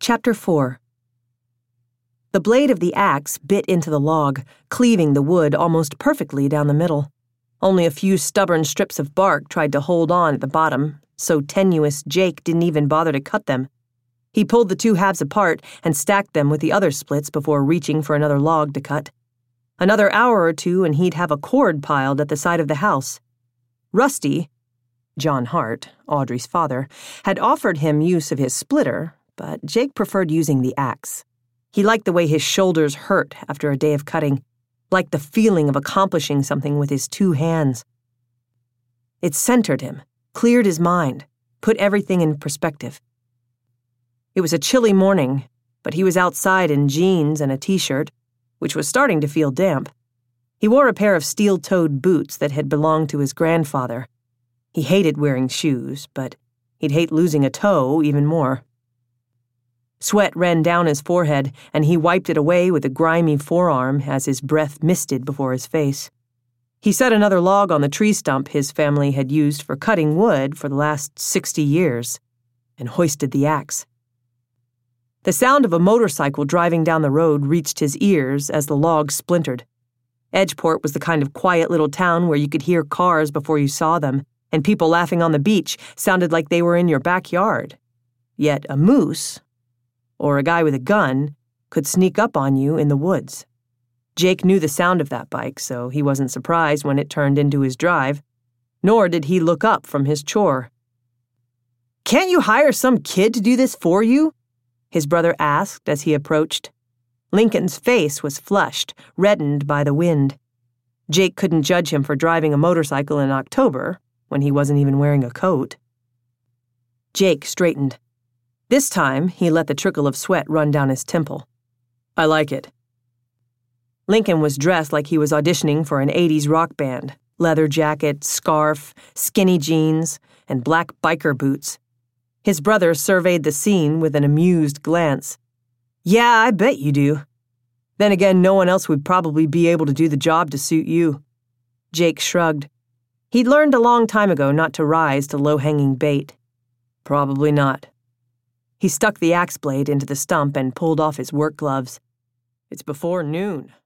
Chapter 4. The blade of the axe bit into the log, cleaving the wood almost perfectly down the middle. Only a few stubborn strips of bark tried to hold on at the bottom, so tenuous Jake didn't even bother to cut them. He pulled the two halves apart and stacked them with the other splits before reaching for another log to cut. Another hour or two and he'd have a cord piled at the side of the house. Rusty, John Hart, Audrey's father, had offered him use of his splitter, but Jake preferred using the axe. He liked the way his shoulders hurt after a day of cutting, liked the feeling of accomplishing something with his two hands. It centered him, cleared his mind, put everything in perspective. It was a chilly morning, but he was outside in jeans and a t-shirt, which was starting to feel damp. He wore a pair of steel-toed boots that had belonged to his grandfather. He hated wearing shoes, but he'd hate losing a toe even more. Sweat ran down his forehead, and he wiped it away with a grimy forearm as his breath misted before his face. He set another log on the tree stump his family had used for cutting wood for the last 60 years, and hoisted the axe. The sound of a motorcycle driving down the road reached his ears as the log splintered. Edgeport was the kind of quiet little town where you could hear cars before you saw them, and people laughing on the beach sounded like they were in your backyard. Yet a moose, or a guy with a gun, could sneak up on you in the woods. Jake knew the sound of that bike, so he wasn't surprised when it turned into his drive, nor did he look up from his chore. "Can't you hire some kid to do this for you?" his brother asked as he approached. Lincoln's face was flushed, reddened by the wind. Jake couldn't judge him for driving a motorcycle in October, when he wasn't even wearing a coat. Jake straightened. This time, he let the trickle of sweat run down his temple. "I like it." Lincoln was dressed like he was auditioning for an 80s rock band. Leather jacket, scarf, skinny jeans, and black biker boots. His brother surveyed the scene with an amused glance. "Yeah, I bet you do. Then again, no one else would probably be able to do the job to suit you." Jake shrugged. He'd learned a long time ago not to rise to low-hanging bait. "Probably not." He stuck the axe blade into the stump and pulled off his work gloves. "It's before noon."